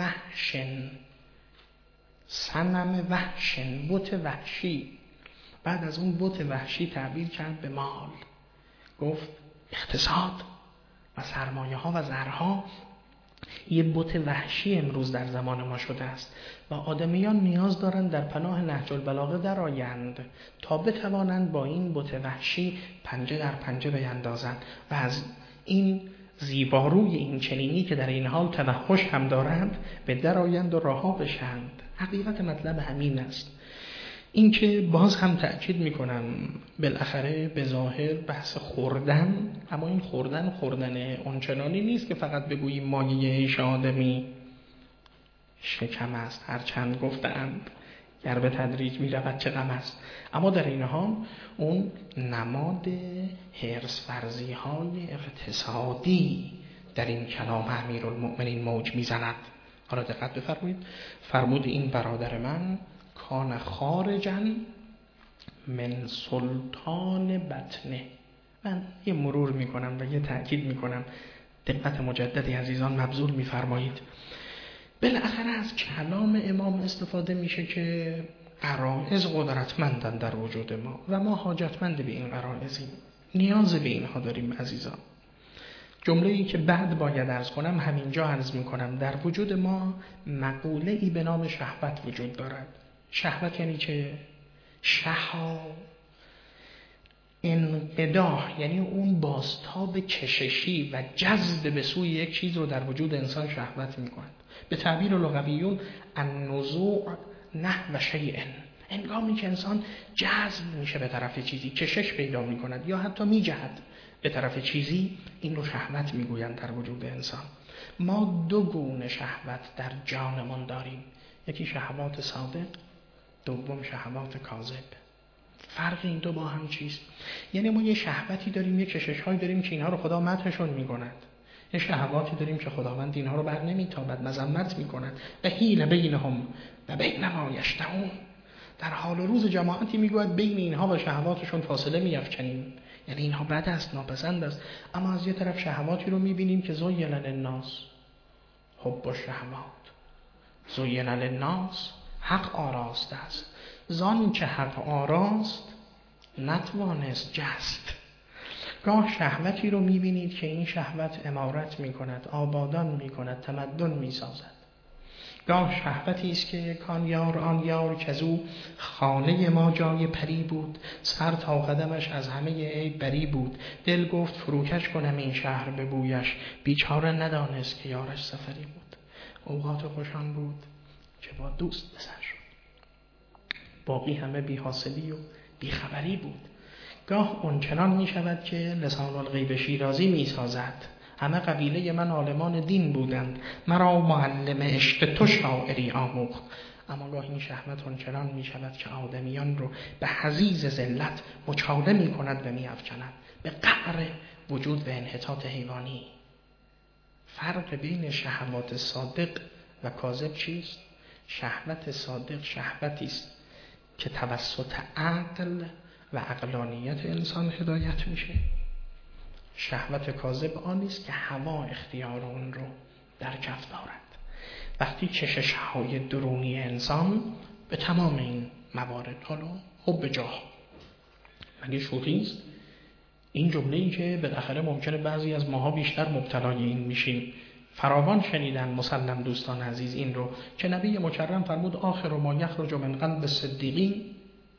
وحشن، بت وحشی، بعد از اون بت وحشی تعبیر کرد به مال. گفت اقتصاد و سرمایه ها و زرها یه بت وحشی امروز در زمان ما شده است و آدمیان نیاز دارند در پناه نهج البلاغه درآیند تا بتوانند با این بت وحشی پنجه در پنجه بیندازند و از این زیباروی این چنینی که در این حال توحش هم دارند به درآیند و رها بشند. حقیقت مطلب همین است. این که باز هم تأکید میکنم بالاخره به ظاهر بحث خوردن، اما این خوردن اونچنانی نیست که فقط بگوییم مایه عیش آدمی شکم است، هرچند گفتند گر به تدریج میرود چه غم است، اما در این حال اون نماد حرص ورزی های اقتصادی در این کلام امیرالمؤمنین موج میزند. حالا دقت بفرمایید، فرمود این برادر من کان خارجا من سلطان بطنه. من یه مرور میکنم و یه تأکید میکنم، دقت مجددی عزیزان مبذول میفرمایید. بالاخره از کلام امام استفاده میشه که غرایز قدرتمندن در وجود ما و ما حاجتمند به این غرایزیم، نیاز به اینها داریم عزیزان. جمله‌ای که بعد باید عرض کنم همینجا عرض میکنم. در وجود ما مقوله‌ای به نام شهوت وجود دارد. شهوت یعنی که شها انقداح، یعنی اون بازتاب کششی و جذب به سوی یک چیز رو در وجود انسان شهوت میکند. به تعبیر لغویون النزوع نحو شیء، هنگامی که انسان جذب میشه به طرف چیزی، کشش پیدا میکند یا حتی میجهد به طرف چیزی، این رو شهوت میگویند در وجود انسان. ما دو گونه شهوت در جانمون داریم، یکی شهوات صادق، دوم شهوات کاذب. فرق این دو با هم چیست؟ یعنی ما یه شهوتی داریم، یه کشش‌هایی داریم که اینها رو خدا مدحشون میکند، یه شهواتی داریم که خداوند اینها رو بر نمیتابد، مذمت میکند. و حیل بینهم و بین ما یشتهون، در حال روز جماعتی میگوید بین اینها و شهواتشون فاصله میافکنیم، یعنی اینها بد است، ناپسند است. اما از یه طرف شهواتی رو میبینیم که زین للناس حب الشهوات، زین للناس حق آراسته است، زان که حق آراست نتوانست جست. گاه شهوتی رو میبینید که این شهوت عمارت میکند، آبادان میکند، تمدن میسازد. گاه شهوتی است که کان یار آن یار کزو خانه ما جای پری بود، سر تا قدمش از همه عیب بری بود، دل گفت فروکش کنم این شهر به بویش، بیچاره ندانست که یارش سفری بود. اوقات خوشان بود که با دوست بسر شد، باقی همه بی‌حاصلی و بیخبری بود. گاه اونچنان می شود که لسان الغیب شیرازی می سازد، همه قبیله من عالمان دین بودند، مرا معلم عشق تو شاعری آموخت. اما گاه این شهوت اونچنان می شود که آدمیان رو به حضیض ذلت مچاله می کند و می افکند به قعر وجود و انحطاط حیوانی. فرق بین شهوات صادق و کاذب چیست؟ شهوت صادق شهوتی است که توسط عقل و عقلانیت انسان هدایت میشه. شهوت کاذب آنی است که هوا اختیار اون رو در کف دارد. وقتی کشش‌های درونی انسان به تمام این موارد، حالا حب جاه، مگه شوخی است؟ این جمله‌ای که بالاخره ممکنه بعضی از ماها بیشتر مبتلای این میشیم. فراوان شنیدن مسلم دوستان عزیز این رو که نبی مکرم فرمود آخر ما یخرج من قلب الصدیقین،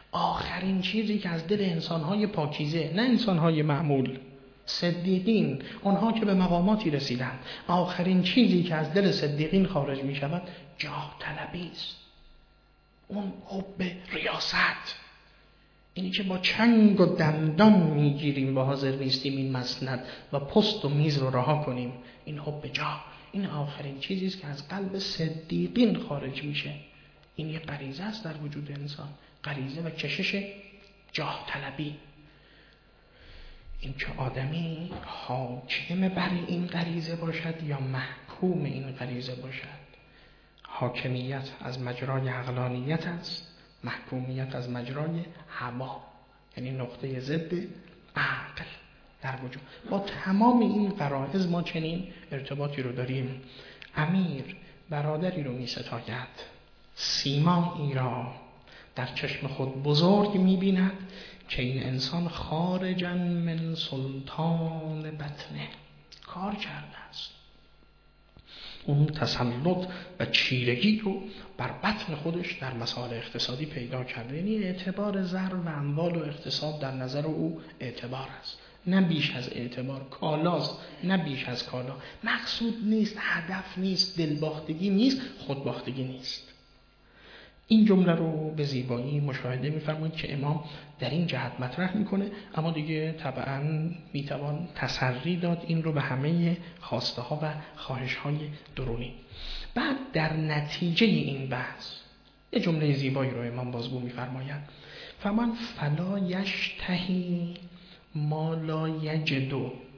آخرین چیزی که از دل انسانهای پاکیزه، نه انسانهای معمول، صدیقین، اونها که به مقاماتی رسیدند، آخرین چیزی که از دل صدیقین خارج می شود جاه طلبی است. اون حب ریاست، اینی که با چنگ و دندان میگیریم و حاضر نیستیم این مسند و پست و میز رو رها کنیم، این حب جاه، این آخرین چیزی است که از قلب صدیقین خارج میشه. این یه غریزه است در وجود انسان، غریزه و کشش جاه طلبی. این که آدمی حاکم بر این غریزه باشد یا محکوم این غریزه باشد. حاکمیت از مجرای عقلانیت است، محکومیت از مجرای هوا، یعنی نقطه ضد عقل در وجود. با تمام این غرایز ما چنین ارتباطی رو داریم. امیر برادری رو می ستاید، سیمایی را در چشم خود بزرگ می بیند که این انسان خارجاً من سلطان بطنه کار کرده است. اون تسلط و چیرگی رو بر بطن خودش در مسائل اقتصادی پیدا کرده. یعنی اعتبار زر و اموال و اقتصاد در نظر او اعتبار است، نه بیش از اعتبار. کالاست، نه بیش از کالا. مقصود نیست، هدف نیست، دلباختگی نیست، خودباختگی نیست. این جمله رو به زیبایی مشاهده می‌فرمایید که امام در این جهت مطرح میکنه، اما دیگه طبعاً میتوان تسری داد این رو به همه خواسته ها و خواهش های درونی. بعد در نتیجه این بحث یه جمله زیبایی رو امام بازگو می‌فرمایند، فرمان فلا یشتهی ما لا یجد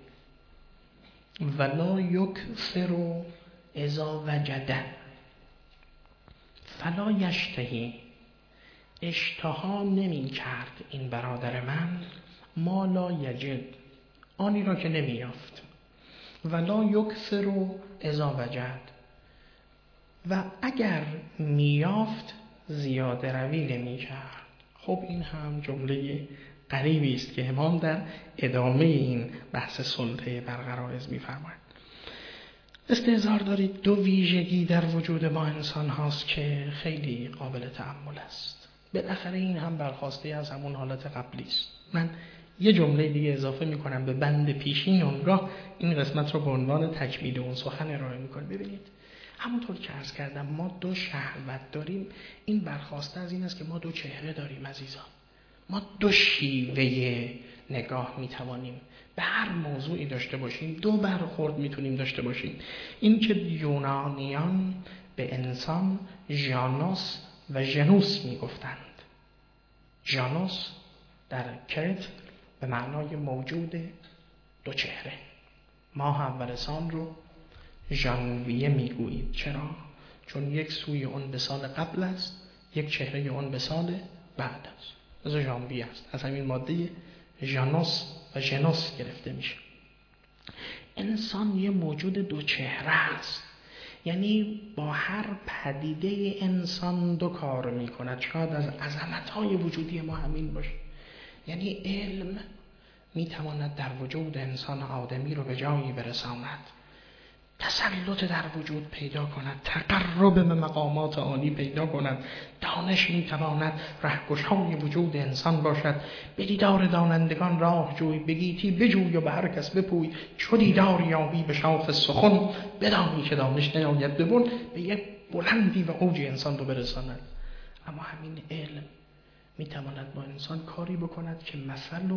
ولا یکثر اذا وجد. فلا یشتهی، اشتها نمی کرد این برادر من، ما لا یجد، آنی را که نمی یافت، ولا یکثر اذا وجد، و اگر می یافت زیاده روی نمی کرد. خب این هم جمله غریبی است که امام در ادامه این بحث سلطه برقرارز می فرماید. استحضار دارید دو ویژگی در وجود ما انسان هاست که خیلی قابل تأمل است. بالاخره این هم برخواسته از همون حالت قبلی است. من یه جمله دیگه اضافه میکنم به بند پیشین، اونگاه این قسمت رو به عنوان تکمیل اون سخن ارائه میکنم. ببینید، همونطور که عرض کردم ما دو شهوت داریم. این برخواسته از این است که ما دو چهره داریم عزیزان. ما دو شیوه نگاه میتوانیم به هر موضوعی داشته باشیم، دو برخورد میتونیم داشته باشیم. این که یونانیان به انسان ژانوس و ژنوس میگفتند. ژانوس در کرت به معنای موجود دو چهره. ماه اول سال رو ژانویه میگویید. چرا؟ چون یک سوی اون به سال قبل است، یک چهره اون به سال بعد است. از ژانویه است، از همین ماده ژانوس و ژنوس گرفته میشه. انسان یه موجود دو چهره است، یعنی با هر پدیده انسان دو کار میکند. شاید از عظمت‌های وجودی ما همین باشه. یعنی علم میتواند در وجود انسان آدمی رو به جایی برساند، تسلط در وجود پیدا کند، تقرب به مقامات عالی پیدا کند. دانش میتواند رهگشای وجود انسان باشد. به دیدار دانندگان راه جوی، بگیتی بجوی و به هر کس بپوی. چو دیدار یابی به شاخ سخن، بدانی که دانش نیاید ببن. به یک بلندی و اوجی انسان رو برساند. اما همین علم میتواند با انسان کاری بکند که مثله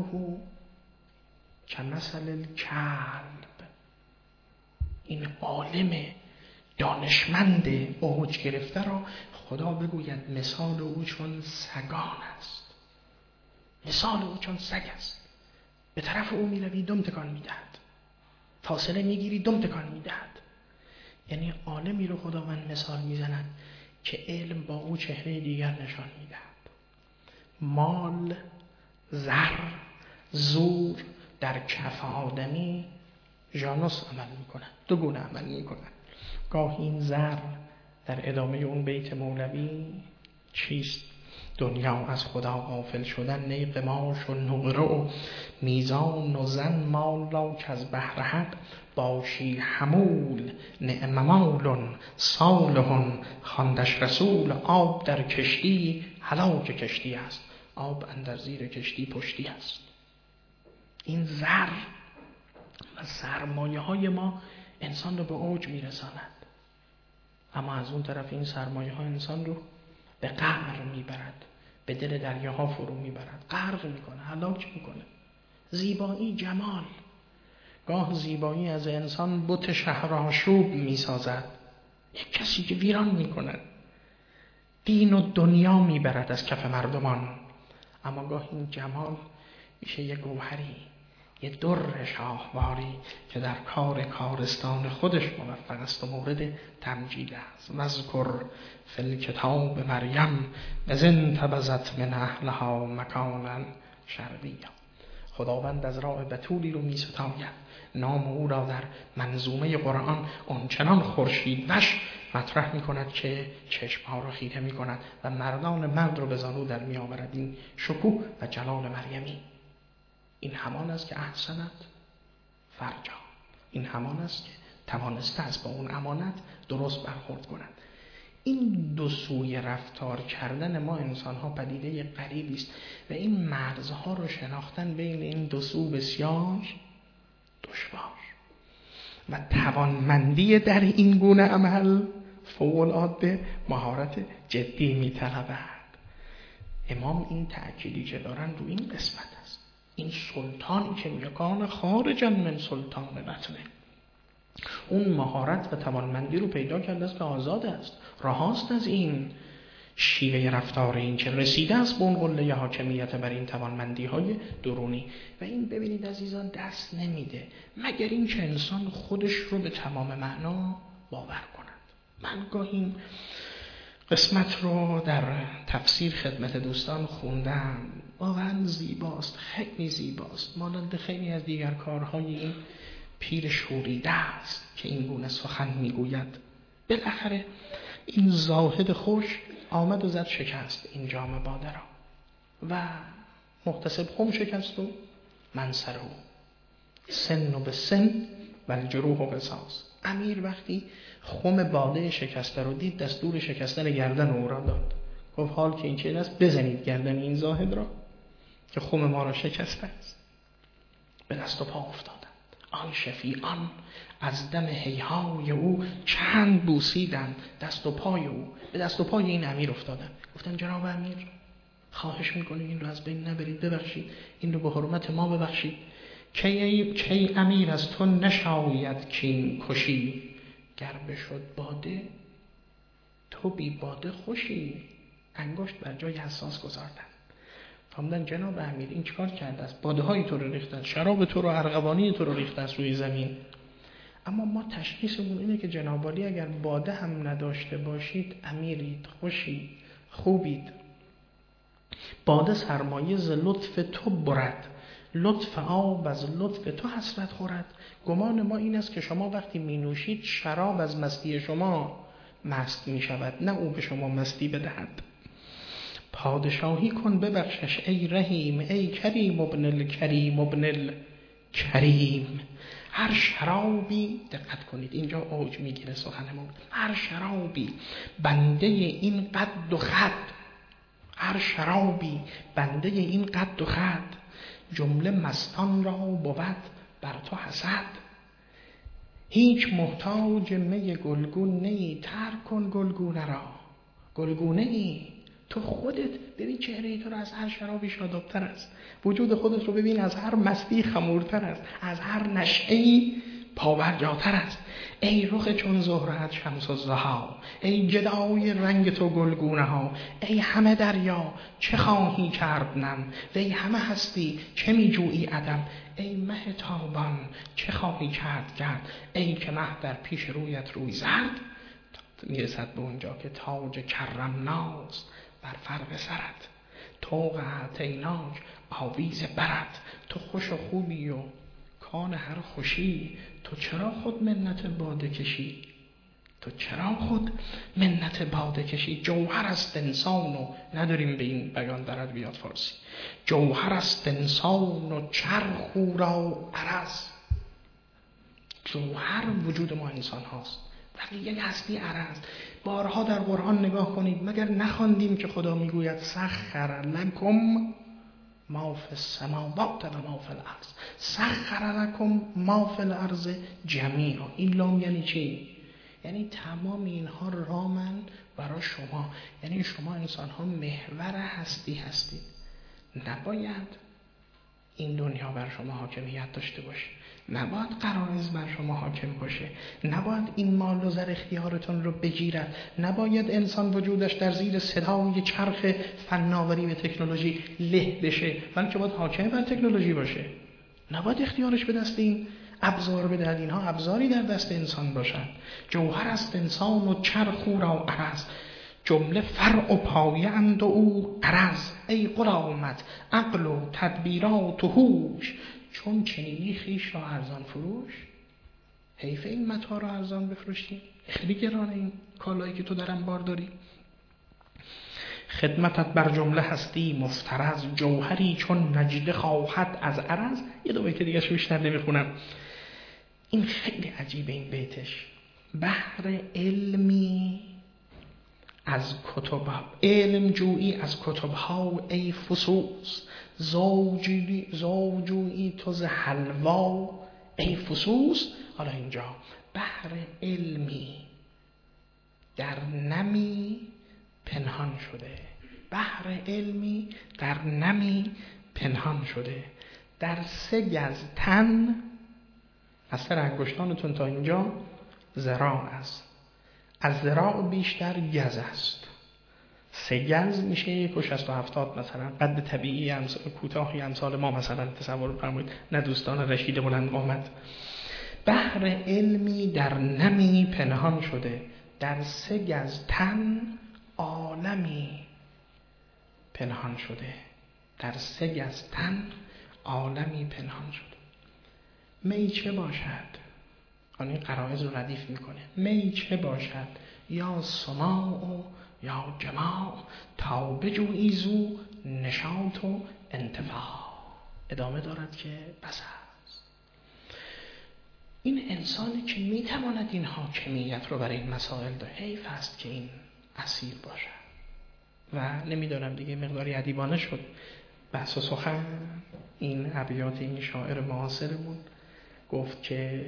کمثل الکلب. این عالم دانشمند اوج گرفته را خدا بگوید مثال او چون سگان است. مثال او چون سگ است. به طرف او میروی دم تکان میدهد، فاصله میگیری دم تکان میدهد. یعنی عالمی رو خداوند مثال میزند که علم با او چهره دیگر نشان میدهد. مال، زر، زور در کف آدمی ژانوس عمل میکنن، دو گونه عمل میکنن. گاهی این زر در ادامه اون بیت مولوی چیست؟ دنیا از خدا غافل شدن، نی قماش و نقره و میزان و زن، مال را که از بحر حق باشی حمول. نعم مال صالح خواندش رسول، آب در کشتی هلاک کشتی است. آب اندر زیر کشتی پشتی است. این زر و سرمایه های ما انسان رو به اوج میرساند، اما از اون طرف این سرمایه ها انسان رو به قعر میبرد، به دل دریاها فرو میبرد، غرق میکنه، هلاک میکنه. زیبایی، جمال، گاه زیبایی از انسان بت شهرآشوب میسازد، یک کسی که ویران میکند، دین و دنیا میبرد از کف مردمان. اما گاه این جمال میشه یک گوهری، یه در شاهواری که در کارستان خودش موفق است و مورد تمجید است. وذکر فی الکتاب مریم اذ انتبذت من اهلها مکانا شرقیا. خداوند از راه بتولی رو می ستاید، نام او را در منظومه قرآن آنچنان خورشیدوش مطرح می کند که چشمها را خیره می کند و مردان مرد رو به زانو در می آورد. این شکوه و جلال مریمی، این همان است که احسنت فرجا، این همان است که توانسته است با اون امانت درست برخورد کند. این دو سوی رفتار کردن ما انسان ها پدیده غریبی است و این مرزها رو شناختن بین این دو سو بسیار دشوار و توانمندی در این گونه عمل فوق العاده مهارت جدی می‌طلبد. امام این تأکیدی که دارن رو این قسمت است، این سلطانی که میگن خارجا من سلطان بطنه، اون مهارت و توانمندی رو پیدا کرده است که آزاد است، رهاست از این شیوه رفتار، این که رسیده است به اون قله حاکمیت بر این توانمندی های درونی. و این ببینید عزیزان دست نمیده مگر این که انسان خودش رو به تمام معنا باور کند. من گاهی این قسمت رو در تفسیر خدمت دوستان خوندم، واقعا زیباست، خیلی زیباست، مانند خیلی از دیگر کارهای این پیر شوریده است که این گونه سخن میگوید. بالاخره این زاهد خوش آمد و زد شکست این جام باده را و محتسب خم شکست و منصره سن و به سن و الجروح و قصاص. امیر وقتی خم باده شکسته رو دید دستور شکستن گردن او را داد، گفت حال که این چیز است بزنید گردن این زاهد را که خم ما را شکسته است. به دست و پا افتادند. آن شفیعان از دم هیهای او چند بوسیدند دست و پای او، به دست و پای این امیر افتادند. گفتن جناب امیر خواهش میکنیم این رو از بین نبرید، ببخشید، این رو به حرمت ما ببخشید. کی امیر از تو نشاید کین کشی، گر بشد باده تو بی باده خوشی. انگشت بر جای حساس گذاردن. فرمودن جناب امیر این چیکار کرده است؟ باده های تو رو ریختن، شراب تو رو، ارغوانی تو رو ریخته است روی زمین. اما ما تشخیصمون اینه که جناب عالی اگر باده هم نداشته باشید امیرید، خوشید، خوبید. باده سرمایه ز لطف تو برد، لطف آب از لطف تو حسرت خورد. گمان ما این است که شما وقتی می نوشید شراب از مستی شما مست می شود، نه او به شما مستی بدهد. پادشاهی کن ببخشش ای رحیم، ای کریم ابن الکریم ابن الکریم. هر شرابی، دقت کنید اینجا اوج میگیره سخنمون، هر شرابی بنده این قد و خد، هر شرابی بنده این قد و خد، جمله مستان را بود بر تو حسد. هیچ محتاج می گلگون نیی، ترک کن گلگونه را. گلگونه ای تو خودت، ببین چهره تو رو از هر شرابی شادابتر است، وجود خودت رو ببین از هر مستی خمورتر است، از هر نشعه‌ای پابرجاتر است. ای رخ چون زهرت شمس الضحی، ای جدای رنگ تو گلگونه ها. ای همه دریا چه خواهی کرد نم، وی همه هستی چه می جویی عدم. ای مه تابان چه خواهی کرد، ای که مه در پیش رویت روی زرد. میرسد به اونجا که تاج کرمناز بر فرق سرت، طوق اعطیناک آویز برت. تو خوش و خوبی و کان هر خوشی، تو چرا خود منت باده کشی؟ تو چرا خود منت باده کشی؟ جوهر است انسان و نداریم به این بیان درد بیاد فارسی. جوهر است انسان و چرخ او را عرض. جوهر وجود ما انسان هاست، بقیه هستی عرض. بارها در قرآن نگاه کنید، مگر نخواندیم که خدا میگوید سخر لکم ما فی السماوات و ما فی الارض، سخر لکم ما فی الارض جمیعا. این لام یعنی چی؟ یعنی تمام اینها رامن برای شما، یعنی شما انسان ها محور هستی هستید. نباید این دنیا بر شما حاکمیت داشته باشه، نباید غرایز بر شما حاکم باشه، نباید این مال و زر اختیارتون رو بگیرد، نباید انسان وجودش در زیر صدای چرخ فناوری و تکنولوژی له بشه، بلکه باید حاکم بر تکنولوژی باشه. نباید اختیارش به دست این ابزار بدهد. اینها ابزاری در دست انسان باشند. جوهر است انسان و چرخ او را عرض، جمله فرع و پایه اند و او عرض. ای غلامت عقل و تدبیرات و هوش، چون چنینی خویش را ارزان فروش. حیف این متاع را ارزان بفروشی، خیلی گرانه این کالایی که تو در انبار داری. خدمتت بر جمله هستی مفترض، جوهری چون نجده خواهد از عرض. یه دو بیت دیگه شو بیشتر نمیخونم، این خیلی عجیبه این بیتش. بحر علمی از کتب، علم جویی از کتب ها ای فسوس، زوجویی تو ز حلوا ای فسوس. حالا اینجا بحر علمی در نمی پنهان شده، بحر علمی در نمی پنهان شده، در 3 گز تن، از سر انگشتانتون تا اینجا ذراع است، از ذراع بیشتر گز است. 3 گز میشه 1.70 مثلا، قد طبیعی کوتاهی امثال ما مثلا تصور بفرمایید، نه دوستان رشید بلند قامت. بحر علمی در نمی پنهان شده، در 3 گز تن عالمی پنهان شده، در 3 گز تن عالمی پنهان شده. می چه باشد؟ این قرائز رو ردیف میکنه. می چه باشد؟ یا سماع و یا جماع، تا بجویی زو نشاط و انتفاع. ادامه دارد که بس است. این انسانی که میتواند این حاکمیت رو برای این مسائل داره، حیف است که این اسیر باشد. و نمیدونم دیگه مقداری ادیبانه شد بحث و سخن. این ابیات این شاعر معاصرمون گفت که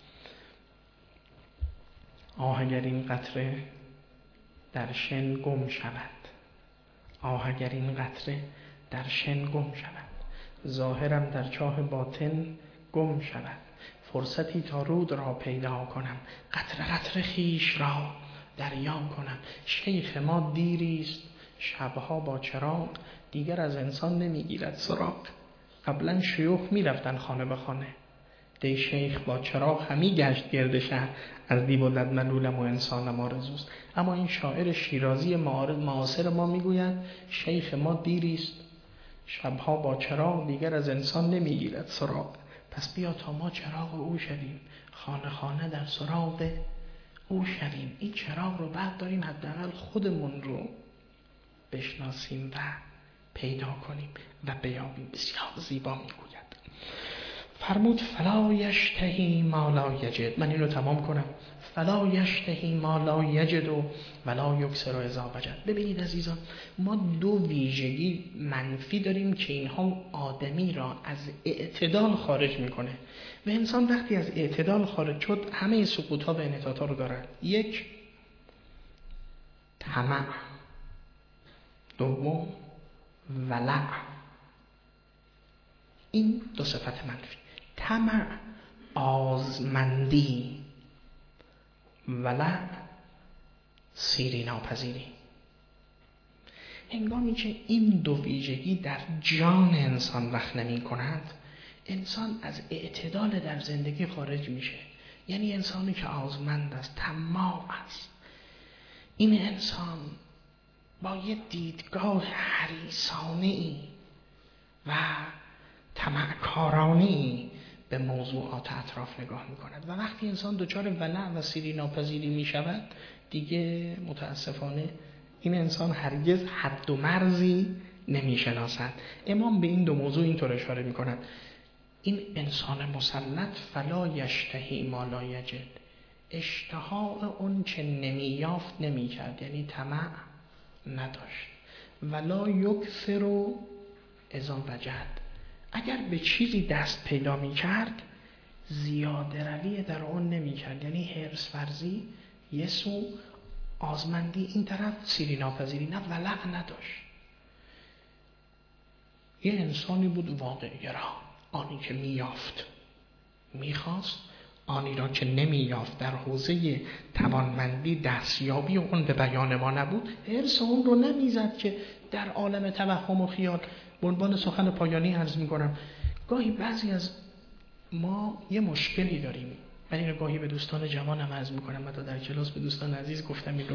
آه اگر این قطره در شن گم شود، آه اگر این قطره در شن گم شود، ظاهرم در چاه باطن گم شود، فرصتی تا رود را پیدا کنم، قطره قطره خیش را دریا کنم. شیخ ما دیریست شبها با چراغ، دیگر از انسان نمیگیرد سراغ. قبلا شیوخ میرفتن خانه به خانه، دی شیخ با چراغ همی گشت گرد شهر، از دیو و دد ملولم و انسانم آرزوست. اما این شاعر شیرازی معاصر ما میگوید شیخ ما دیریست شبها با چراغ، دیگر از انسان نمیگیرد سراغ. پس بیا تا ما چراغ او شویم، خانه خانه در سراغ او شویم. این چراغ رو بعد داریم حداقل خودمون رو بشناسیم و پیدا کنیم و بیابیم. بسیار زیبا میگوید، فرمود فلا یشتهی ما لا یجد. من اینو تمام کنم. فلا یشتهی ما لا یجد و ولا یکسر اذا وجد. ببینید عزیزان، ما 2 ویژگی منفی داریم که اینها آدمی را از اعتدال خارج میکنه و انسان وقتی از اعتدال خارج شد همه سقوط‌ها و انحطاط‌ها رو دارد. 1 طمع، 2 ولع. این 2 صفت منفی. طمع آزمندی، ولع سیری ناپذیری. هنگامی که این 2 ویژگی در جان انسان وقت نمی کند، انسان از اعتدال در زندگی خارج میشه. یعنی انسانی که آزمند است، طماع است، این انسان با یه دیدگاه حریصانه‌ای و طمعکارانه‌ای به موضوعات اطراف نگاه می‌کند و وقتی انسان دچار ولع و سیری ناپذیری می‌شود، دیگه متاسفانه این انسان هرگز حد و مرزی نمی‌شناسد. امام به این 2 موضوع اینطور اشاره می‌کند. این انسان مسلط فلا یشتهی ما لا یجد، اشتها اون چه نمیافت نمیکرد، یعنی طمع نداشت. ولا یکثر اذا وجد، اگر به چیزی دست پیدا میکرد زیاده روی در اون نمیکرد، یعنی حرص ورزی، یه سو آزمندی این طرف، سیری ناپذیری نه، ولع نداشت. یه انسانی بود واقع گرا، آنی که میافت میخواست، آنی را که نمیافت در حوزه توانمندی دستیابی اون به بیان ما نبود، حرص اون رو نمیزد که در عالم توهم و خیال. به عنوان سخن پایانی عرض میکنم، گاهی بعضی از ما یه مشکلی داریم. من این رو گاهی به دوستان جوانم عرض میکنم، حتی در کلاس به دوستان عزیز گفتم این رو.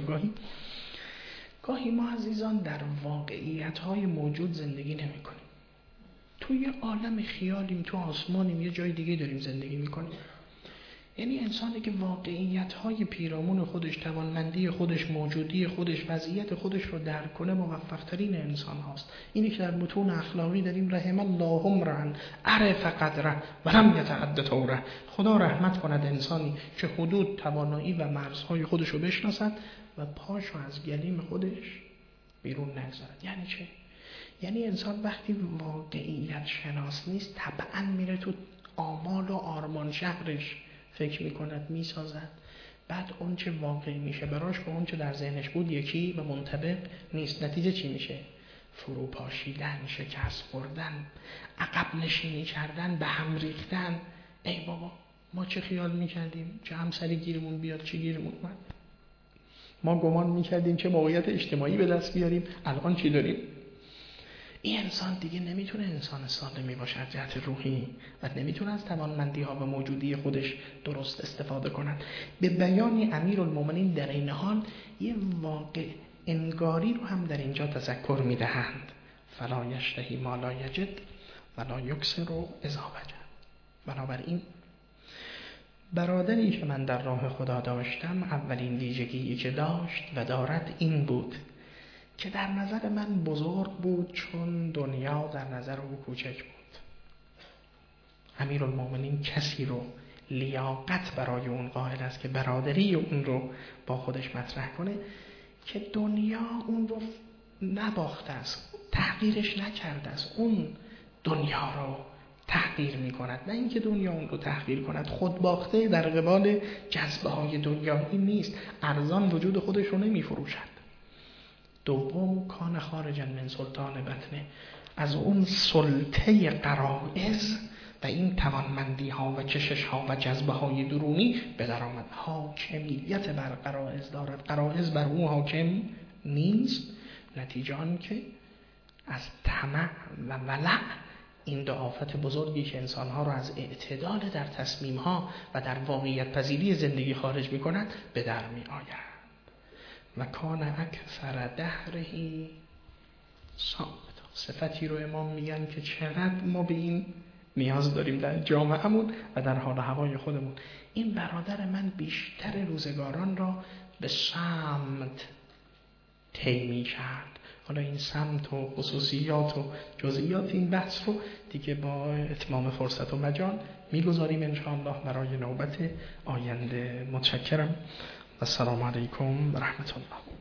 گاهی ما عزیزان در واقعیت‌های موجود زندگی نمی‌کنیم. توی عالم خیالیم، تو آسمانیم، یه جای دیگه داریم زندگی می‌کنیم. یعنی انسانی که واقعیت‌های پیرامون خودش، توانمندی خودش، موجودی خودش، وضعیت خودش رو درک کنه، موفق‌ترین انسان هاست. اینی که در متون اخلاقی داریم رحم الله امرأ عرف قدره و لم یتعد طوره. خدا رحمت کند انسانی که حدود، توانایی و مرزهای خودش رو بشناسد و پاشو از گلیم خودش بیرون نگذارد. یعنی چه؟ یعنی انسان وقتی واقعیت شناس نیست طبعا میره تو آمال و آرمان شهرش فکر میکند، میسازد. بعد اون چه واقعی میشه براش با اون چه در ذهنش بود یکی و منطبق نیست. نتیجه چی میشه؟ فروپاشیدن، شکست خوردن، عقب نشینی کردن، به هم ریختن. ای بابا ما چه خیال میکردیم چه همسری گیرمون بیاد، چه گیرمون اومد. ما گمان میکردیم چه موقعیت اجتماعی به دست بیاریم، الان چی داریم؟ این انسان دیگه نمیتونه انسان سالمی باشه از جهت روحی و نمیتونه از توانمندی ها و موجودی خودش درست استفاده کند. به بیان امیرالمومنین در این حال یه واقع انگاری رو هم در اینجا تذکر میدهند. فلا یشتهی ما لا یجد ولا یکثر اذا وجد. بنابراین برادری که من در راه خدا داشتم، اولین ویژگی که داشت و دارد این بود که در نظر من بزرگ بود چون دنیا در نظر او کوچک بود. امیرالمومنین کسی رو لیاقت برای اون قائل است که برادری اون رو با خودش مطرح کنه که دنیا اون رو نباخته است، تحقیرش نکرده است. اون دنیا رو تحقیر می کند، نه اینکه دنیا اون رو تحقیر کند. خود باخته در قبال جذبه های دنیایی نیست، ارزان وجود خودش رو نمی فروشد. دوم، کان خارجا من سلطان بطنه، از اون سلطه غرایز و این توانمندی ها و کشش ها و جذبه های درونی به در آمد. حاکمیت بر غرایز دارد، غرایز بر او حاکم نیست. نتیجه آن که از طمع و ولع، این دو آفت بزرگی که انسانها را از اعتدال در تصمیم ها و در واقعیت پذیری زندگی خارج می کند به در می آید. و کان اکثر دهرهی صامت. صفتی رو امام میگن که چقدر ما به این نیاز داریم در جامعهمون و در حال هوای خودمون. این برادر من بیشتر روزگاران را به صمت طی می کرد. حالا این صمت و خصوصیات و جزئیات این بحث رو دیگه با اتمام فرصت و مجال میگذاریم انشاءالله برای نوبت آینده. متشکرم. السلام علیکم و رحمت الله.